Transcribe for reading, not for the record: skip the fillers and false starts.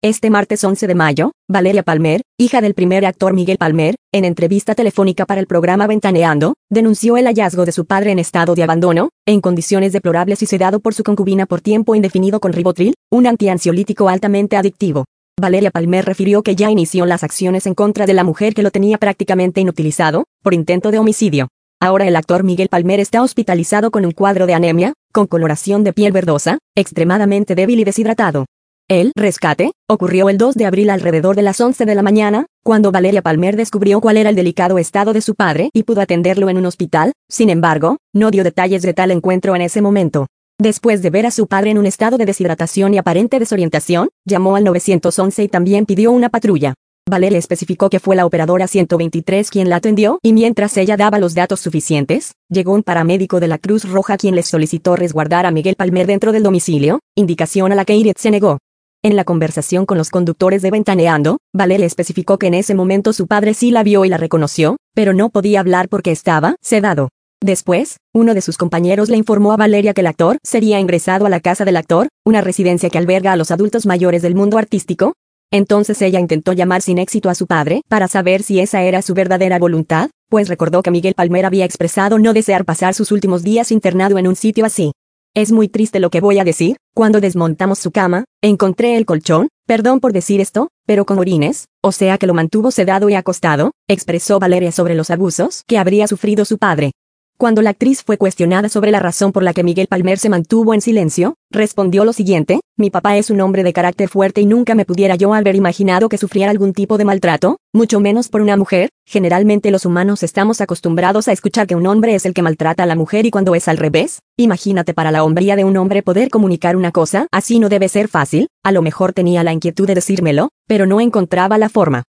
Este martes 11 de mayo, Valeria Palmer, hija del primer actor Miguel Palmer, en entrevista telefónica para el programa Ventaneando, denunció el hallazgo de su padre en estado de abandono, en condiciones deplorables y sedado por su concubina por tiempo indefinido con ribotril, un antiansiolítico altamente adictivo. Valeria Palmer refirió que ya inició las acciones en contra de la mujer que lo tenía prácticamente inutilizado, por intento de homicidio. Ahora el actor Miguel Palmer está hospitalizado con un cuadro de anemia, con coloración de piel verdosa, extremadamente débil y deshidratado. El rescate ocurrió el 2 de abril alrededor de las 11 de la mañana, cuando Valeria Palmer descubrió cuál era el delicado estado de su padre y pudo atenderlo en un hospital. Sin embargo, no dio detalles de tal encuentro en ese momento. Después de ver a su padre en un estado de deshidratación y aparente desorientación, llamó al 911 y también pidió una patrulla. Valeria especificó que fue la operadora 123 quien la atendió y mientras ella daba los datos suficientes, llegó un paramédico de la Cruz Roja quien les solicitó resguardar a Miguel Palmer dentro del domicilio, indicación a la que Iret se negó. En la conversación con los conductores de Ventaneando, Valeria especificó que en ese momento su padre sí la vio y la reconoció, pero no podía hablar porque estaba sedado. Después, uno de sus compañeros le informó a Valeria que el actor sería ingresado a la casa del actor, una residencia que alberga a los adultos mayores del mundo artístico. Entonces ella intentó llamar sin éxito a su padre para saber si esa era su verdadera voluntad, pues recordó que Miguel Palmer había expresado no desear pasar sus últimos días internado en un sitio así. Es muy triste lo que voy a decir, cuando desmontamos su cama, encontré el colchón, perdón por decir esto, pero con orines, o sea que lo mantuvo sedado y acostado, expresó Valeria sobre los abusos que habría sufrido su padre. Cuando la actriz fue cuestionada sobre la razón por la que Miguel Palmer se mantuvo en silencio, respondió lo siguiente: mi papá es un hombre de carácter fuerte y nunca me pudiera yo haber imaginado que sufriera algún tipo de maltrato, mucho menos por una mujer. Generalmente los humanos estamos acostumbrados a escuchar que un hombre es el que maltrata a la mujer y cuando es al revés, imagínate para la hombría de un hombre poder comunicar una cosa así no debe ser fácil. A lo mejor tenía la inquietud de decírmelo, pero no encontraba la forma.